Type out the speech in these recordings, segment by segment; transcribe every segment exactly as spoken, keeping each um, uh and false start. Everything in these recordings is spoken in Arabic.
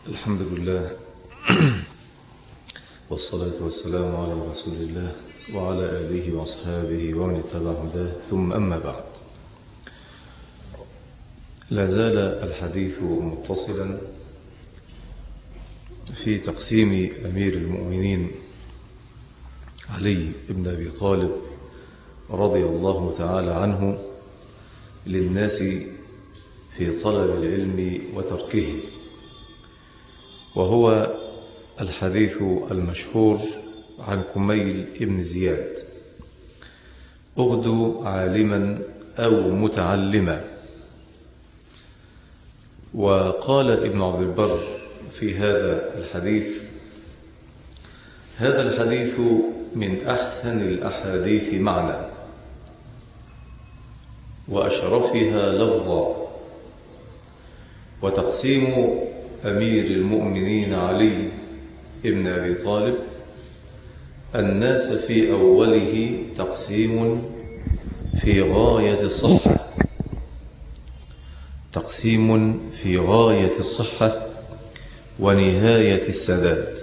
الحمد لله والصلاة والسلام على رسول الله وعلى آله وأصحابه ومن اتبع هداه، ثم أما بعد. لا زال الحديث متصلا في تقسيم أمير المؤمنين علي بن أبي طالب رضي الله تعالى عنه للناس في طلب العلم وتركه، وهو الحديث المشهور عن كميل بن زياد: أغدو عالما أو متعلما. وقال ابن عبد البر في هذا الحديث: هذا الحديث من أحسن الأحاديث معنى وأشرفها لفظا، وتقسيم أمير المؤمنين علي بن أبي طالب الناس في أوله تقسيم في غاية الصحة تقسيم في غاية الصحة ونهاية السداد،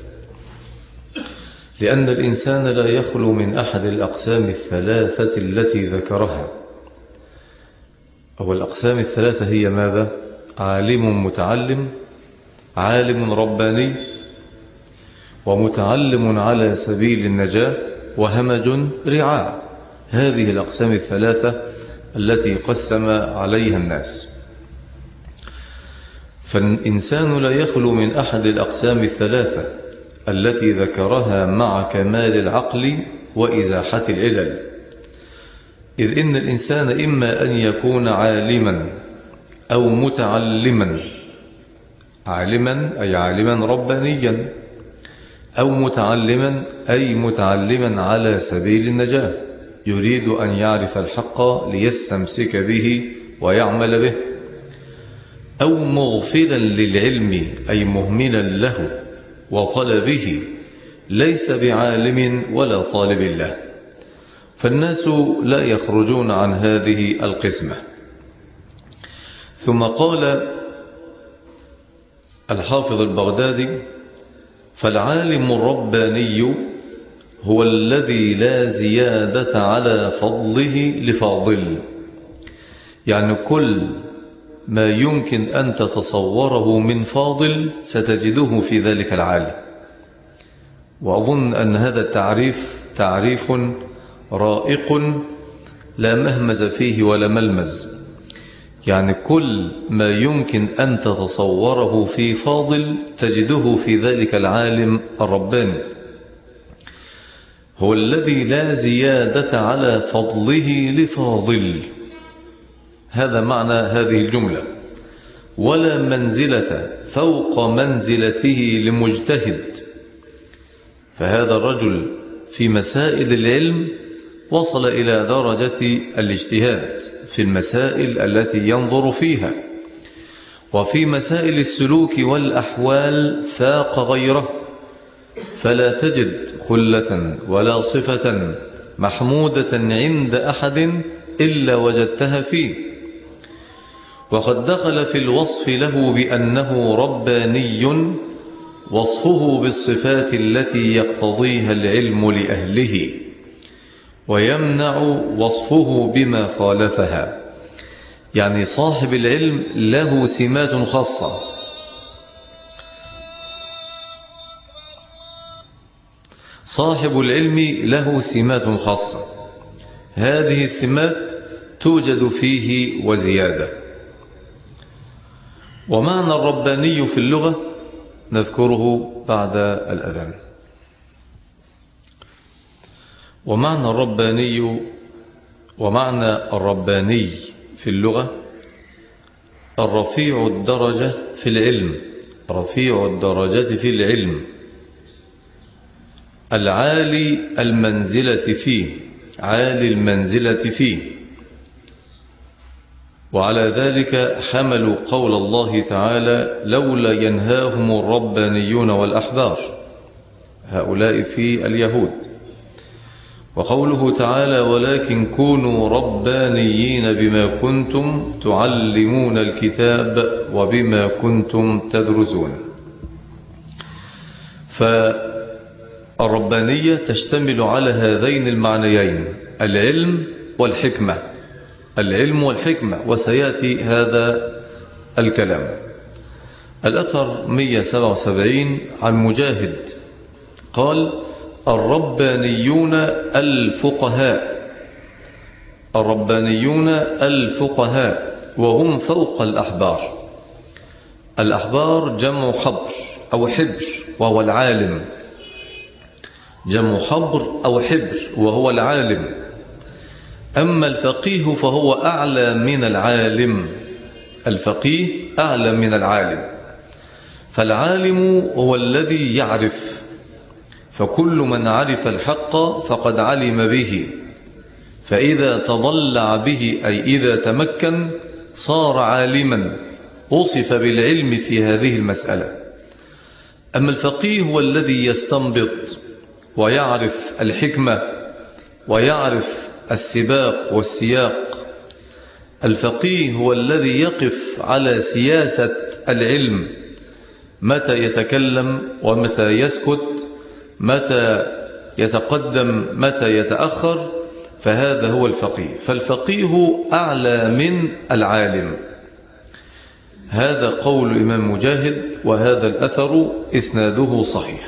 لأن الإنسان لا يخلو من أحد الأقسام الثلاثة التي ذكرها. أو الأقسام الثلاثة هي ماذا؟ عالم متعلم، عالم رباني، ومتعلم على سبيل النجاة، وهمج رعاع. هذه الأقسام الثلاثة التي قسم عليها الناس. فالإنسان لا يخلو من أحد الأقسام الثلاثة التي ذكرها مع كمال العقل وإزاحة العلل، إذ إن الإنسان إما أن يكون عالما أو متعلما، عالما أي عالما ربانيا، أو متعلما أي متعلما على سبيل النجاة، يريد أن يعرف الحق ليستمسك به ويعمل به، أو مغفلا للعلم أي مهملا له وطلبه، ليس بعالم ولا طالب له. فالناس لا يخرجون عن هذه القسمة. ثم قال الحافظ البغدادي: فالعالم الرباني هو الذي لا زيادة على فضله لفاضل، يعني كل ما يمكن أن تتصوره من فاضل ستجده في ذلك العالم. وأظن أن هذا التعريف تعريف رائق لا مهمز فيه ولا ملمز، يعني كل ما يمكن أن تتصوره في فاضل تجده في ذلك العالم الرباني. هو الذي لا زيادة على فضله لفاضل، هذا معنى هذه الجملة. ولا منزلة فوق منزلته لمجتهد، فهذا الرجل في مسائل العلم وصل إلى درجة الاجتهاد في المسائل التي ينظر فيها، وفي مسائل السلوك والأحوال فاق غيره، فلا تجد خلة ولا صفة محمودة عند أحد إلا وجدتها فيه. وقد دخل في الوصف له بأنه رباني وصفه بالصفات التي يقتضيها العلم لأهله، ويمنع وصفه بما خالفها. يعني صاحب العلم له سمات خاصة، صاحب العلم له سمات خاصة، هذه السمات توجد فيه وزيادة. ومعنى الرباني في اللغة نذكره بعد الأذان. ومعنى الرباني ومعنى الرباني في اللغة الرفيع الدرجة في العلم، رفيع الدرجة في العلم، العالي المنزلة فيه، عالي المنزلة فيه. وعلى ذلك حملوا قول الله تعالى: لولا ينهاهم الربانيون والأحبار، هؤلاء في اليهود. وقوله تعالى: ولكن كونوا ربانيين بما كنتم تعلمون الكتاب وبما كنتم تدرسون. فالربانية تشتمل على هذين المعنيين، العلم والحكمة، العلم والحكمة، وسيأتي هذا الكلام. الأثر مئة وسبعة وسبعين عن مجاهد قال: الربانيون الفقهاء، الربانيون الفقهاء وهم فوق الأحبار. الأحبار جمع حبر أو حبر وهو العالم، جمع حبر أو حبر وهو العالم. أما الفقيه فهو أعلى من العالم، الفقيه أعلى من العالم. فالعالم هو الذي يعرف، فكل من عرف الحق فقد علم به، فإذا تضلع به أي إذا تمكن صار عالما، وصف بالعلم في هذه المسألة. أما الفقيه هو الذي يستنبط ويعرف الحكمة ويعرف السباق والسياق. الفقيه هو الذي يقف على سياسة العلم، متى يتكلم ومتى يسكت، متى يتقدم متى يتأخر، فهذا هو الفقيه. فالفقيه أعلى من العالم. هذا قول الإمام مجاهد، وهذا الأثر إسناده صحيح.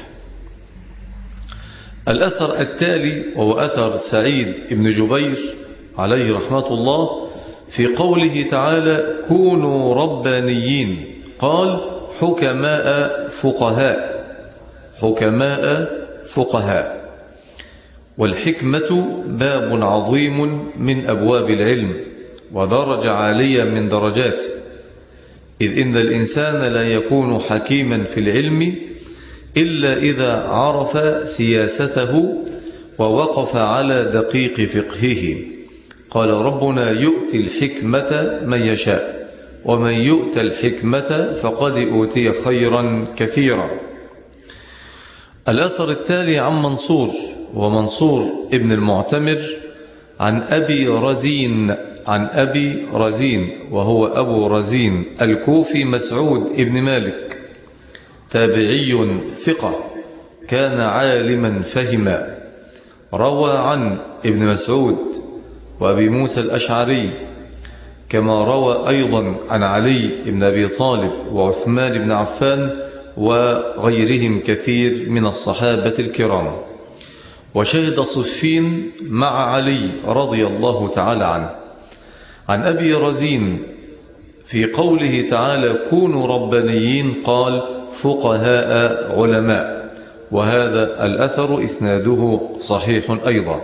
الأثر التالي وهو أثر سعيد بن جبير عليه رحمة الله في قوله تعالى: كونوا ربانيين، قال: حكماء فقهاء، حكماء فقهاء. والحكمة باب عظيم من أبواب العلم، ودرجة عالية من درجاته، إذ إن الإنسان لا يكون حكيما في العلم إلا إذا عرف سياسته ووقف على دقيق فقهه. قال ربنا: يؤتي الحكمة من يشاء، ومن يؤت الحكمة فقد أوتي خيرا كثيرا. الأثر التالي عن منصور، ومنصور ابن المعتمر، عن أبي رزين، عن أبي رزين وهو أبو رزين الكوفي مسعود ابن مالك، تابعي ثقة، كان عالما فهما، روى عن ابن مسعود وأبي موسى الأشعري، كما روى أيضا عن علي بن أبي طالب وعثمان بن عفان وغيرهم كثير من الصحابة الكرام. وشهد صفين مع علي رضي الله تعالى عنه. عن أبي رزين في قوله تعالى: كونوا ربانيين، قال: فقهاء علماء. وهذا الأثر إسناده صحيح أيضا.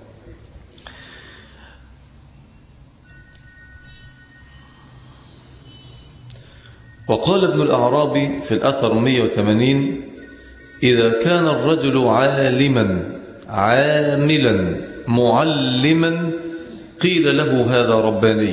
وقال ابن الأعرابي في الأثر مئة وثمانين: إذا كان الرجل عالما عاملا معلما قيل له هذا رباني.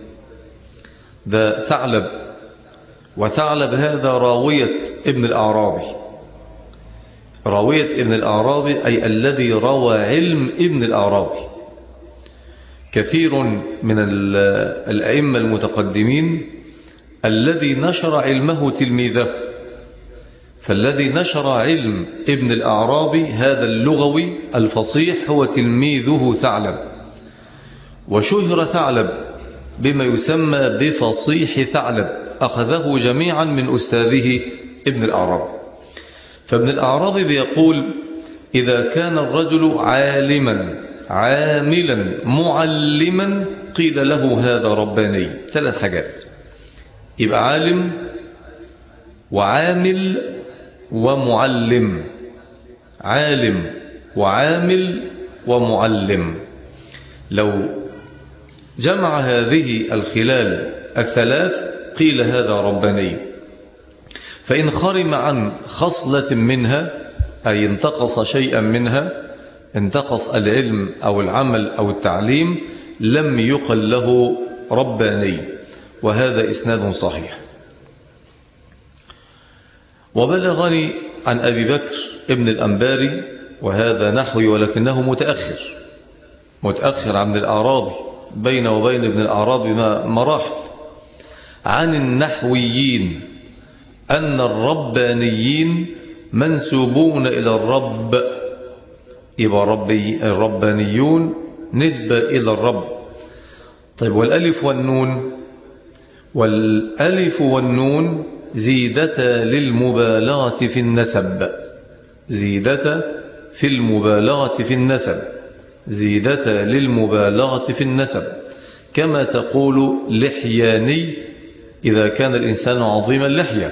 ده ثعلب، وثعلب هذا راوية ابن الأعرابي، راوية ابن الأعرابي أي الذي روى علم ابن الأعرابي. كثير من الأئمة المتقدمين الذي نشر علمه تلميذه، فالذي نشر علم ابن الأعرابي هذا اللغوي الفصيح هو تلميذه ثعلب. وشهر ثعلب بما يسمى بفصيح ثعلب، أخذه جميعا من أستاذه ابن الأعرابي. فابن الأعرابي بيقول: إذا كان الرجل عالما عاملا معلما قيل له هذا رباني. ثلاث حاجات: يبقى عالم وعامل ومعلم، عالم وعامل ومعلم. لو جمع هذه الخلال الثلاث قيل هذا رباني. فإن خرم عن خصلة منها أي انتقص شيئا منها، انتقص العلم أو العمل أو التعليم، لم يقل له رباني. وهذا إسناد صحيح. وبلغني عن أبي بكر ابن الأنباري، وهذا نحوي ولكنه متأخر، متأخر عن الأعرابي، بين وبين ابن الأعرابي مراحل، عن النحويين أن الربانيين منسوبون إلى الرب، يبقى ربي الربانيون نسبة إلى الرب. طيب والألف والنون؟ والألف والنون زيدة للمبالغة في النسب، زيدة في المبالغة في النسب، زيدة للمبالغة في النسب، كما تقول لحياني إذا كان الإنسان عظيم اللحية،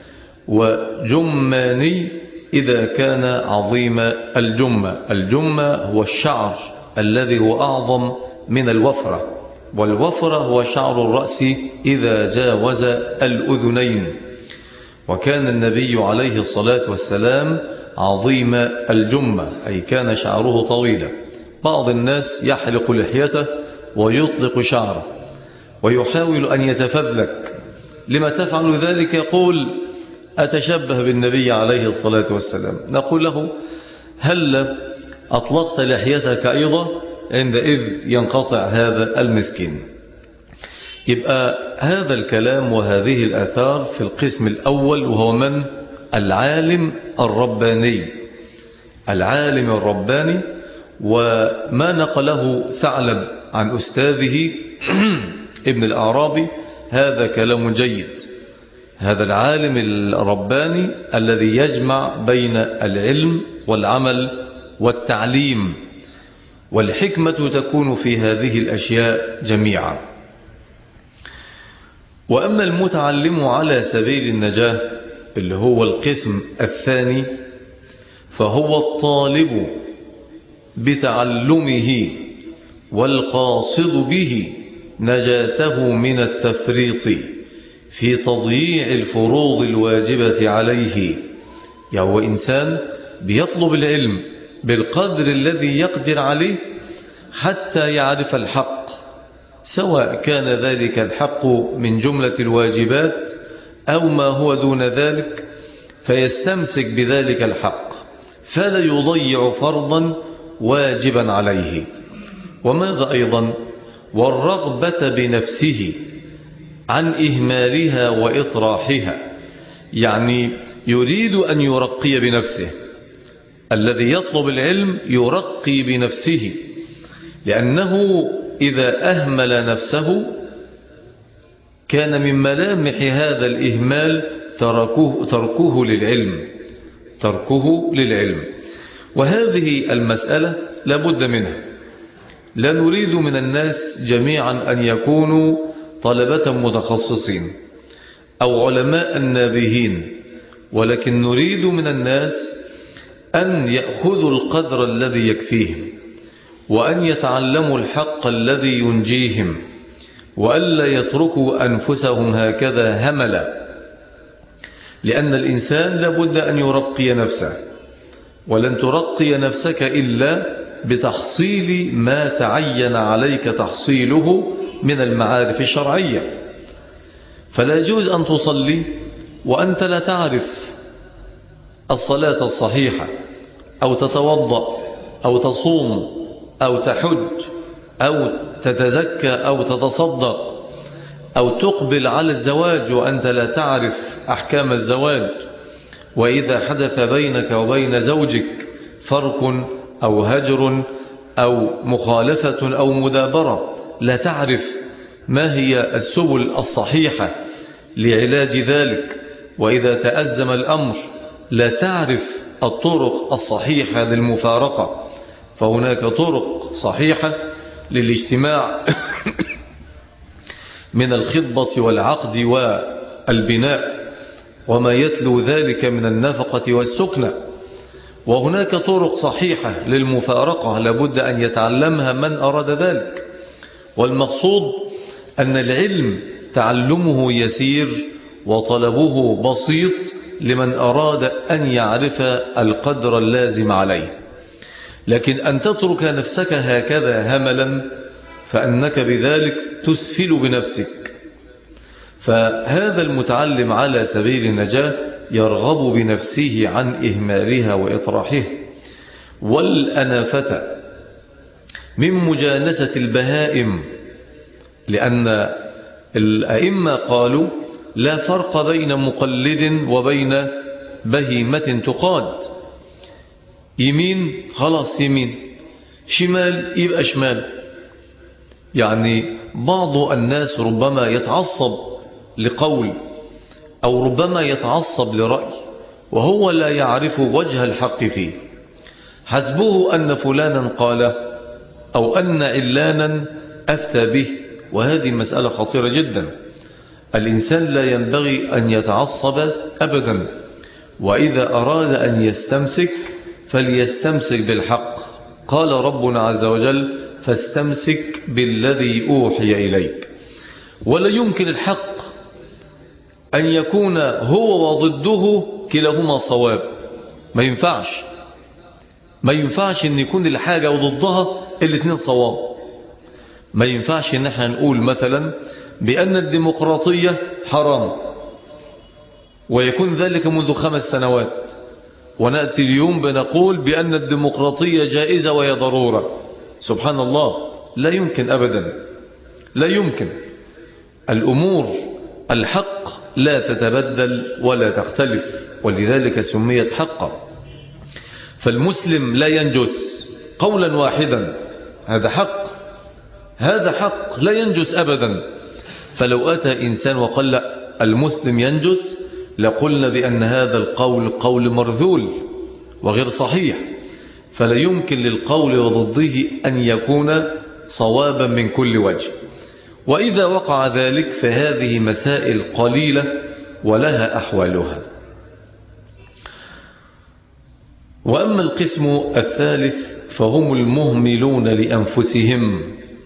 وجماني إذا كان عظيم الجمة. الجمة هو الشعر الذي هو أعظم من الوفرة، والوفرة هو شعر الرأس إذا جاوز الأذنين. وكان النبي عليه الصلاة والسلام عظيم الجمة، أي كان شعره طويلا. بعض الناس يحلق لحيته ويطلق شعره ويحاول أن يتفذلك. لما تفعل ذلك؟ يقول أتشبه بالنبي عليه الصلاة والسلام. نقول له هل أطلقت لحيتك أيضا؟ عندئذ ينقطع هذا المسكين. يبقى هذا الكلام وهذه الآثار في القسم الأول، وهو من؟ العالم الرباني، العالم الرباني. وما نقله ثعلب عن أستاذه ابن الأعرابي هذا كلام جيد. هذا العالم الرباني الذي يجمع بين العلم والعمل والتعليم، والحكمة تكون في هذه الأشياء جميعا. وأما المتعلم على سبيل النجاة اللي هو القسم الثاني، فهو الطالب بتعلمه والقاصد به نجاته من التفريط في تضييع الفروض الواجبة عليه. يعني هو إنسان بيطلب العلم بالقدر الذي يقدر عليه حتى يعرف الحق، سواء كان ذلك الحق من جملة الواجبات أو ما هو دون ذلك، فيستمسك بذلك الحق فلا يضيع فرضا واجبا عليه. وماذا أيضا؟ والرغبة بنفسه عن إهمالها وإطراحها، يعني يريد أن يرقي بنفسه. الذي يطلب العلم يرقي بنفسه، لأنه إذا أهمل نفسه كان من ملامح هذا الإهمال تركه, تركه للعلم، تركه للعلم. وهذه المسألة لابد منها. لا نريد من الناس جميعا أن يكونوا طلبة متخصصين أو علماء نابهين، ولكن نريد من الناس أن يأخذوا القدر الذي يكفيهم، وأن يتعلموا الحق الذي ينجيهم، وألا يتركوا أنفسهم هكذا هملا. لأن الإنسان لابد أن يرقي نفسه، ولن ترقي نفسك إلا بتحصيل ما تعين عليك تحصيله من المعارف الشرعية. فلا يجوز أن تصلي وأنت لا تعرف الصلاة الصحيحة، أو تتوضأ، أو تصوم، أو تحج، أو تتزكى، أو تتصدق، أو تقبل على الزواج وأنت لا تعرف أحكام الزواج. وإذا حدث بينك وبين زوجك فرق أو هجر أو مخالفة أو مدابرة، لا تعرف ما هي السبل الصحيحة لعلاج ذلك. وإذا تأزم الأمر لا تعرف الطرق الصحيحة للمفارقة، فهناك طرق صحيحة للاجتماع من الخطبة والعقد والبناء وما يتلو ذلك من النفقة والسكنة، وهناك طرق صحيحة للمفارقة لابد أن يتعلمها من أراد ذلك. والمقصود أن العلم تعلمه يسير وطلبه بسيط لمن أراد أن يعرف القدر اللازم عليه. لكن أن تترك نفسك هكذا هملا فأنك بذلك تسفل بنفسك. فهذا المتعلم على سبيل النجاة يرغب بنفسه عن إهمالها وإطراحها. والأنافة من مجانسة البهائم، لأن الأئمة قالوا لا فرق بين مقلد وبين بهيمة تقاد. يمين خلاص يمين، شمال يبقى شمال. يعني بعض الناس ربما يتعصب لقول أو ربما يتعصب لرأي وهو لا يعرف وجه الحق فيه، حسبه أن فلانا قال أو أن علانا أفتى به، وهذه مسألة خطيرة جدا. الإنسان لا ينبغي أن يتعصب أبدا، وإذا أراد أن يستمسك فليستمسك بالحق. قال ربنا عز وجل فاستمسك بالذي أوحي إليك. ولا يمكن الحق أن يكون هو وضده كلاهما صواب، ما ينفعش ما ينفعش أن يكون الحاجة وضدها الاثنين صواب. ما ينفعش أن احنا نقول مثلا بأن الديمقراطية حرام ويكون ذلك منذ خمس سنوات، ونأتي اليوم بنقول بأن الديمقراطية جائزة وهي ضرورة. سبحان الله، لا يمكن أبدا، لا يمكن. الأمور الحق لا تتبدل ولا تختلف، ولذلك سميت حقا. فالمسلم لا ينجس قولا واحدا، هذا حق، هذا حق لا ينجس أبدا. فلو أتى إنسان وقال لا المسلم ينجس لقلنا بأن هذا القول قول مرذول وغير صحيح، فلا يمكن للقول وضده أن يكون صوابا من كل وجه. وإذا وقع ذلك فهذه مسائل قليلة ولها أحوالها. وأما القسم الثالث فهم المهملون لأنفسهم،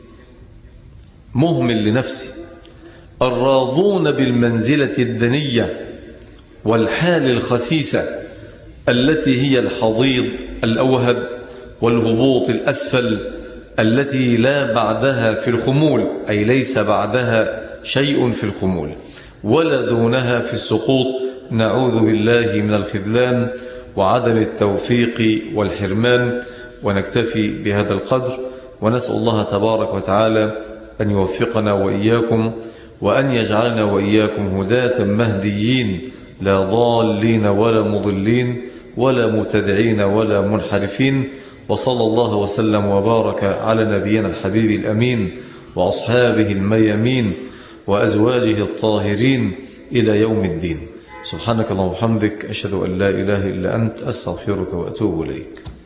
مهمل لنفسه، الراضون بالمنزلة الدنية والحال الخسيسة التي هي الحضيض الأوهد والهبوط الأسفل التي لا بعدها في الخمول، أي ليس بعدها شيء في الخمول ولا دونها في السقوط. نعوذ بالله من الخذلان وعدم التوفيق والحرمان. ونكتفي بهذا القدر، ونسأل الله تبارك وتعالى أن يوفقنا وإياكم وأن يجعلنا وإياكم هداة مهديين لا ضالين ولا مضلين ولا متدعين ولا منحرفين. وصلى الله وسلم وبارك على نبينا الحبيب الأمين وأصحابه الميامين وأزواجه الطاهرين إلى يوم الدين. سبحانك اللهم وبحمدك، أشهد أن لا إله إلا أنت، أستغفرك وأتوب إليك.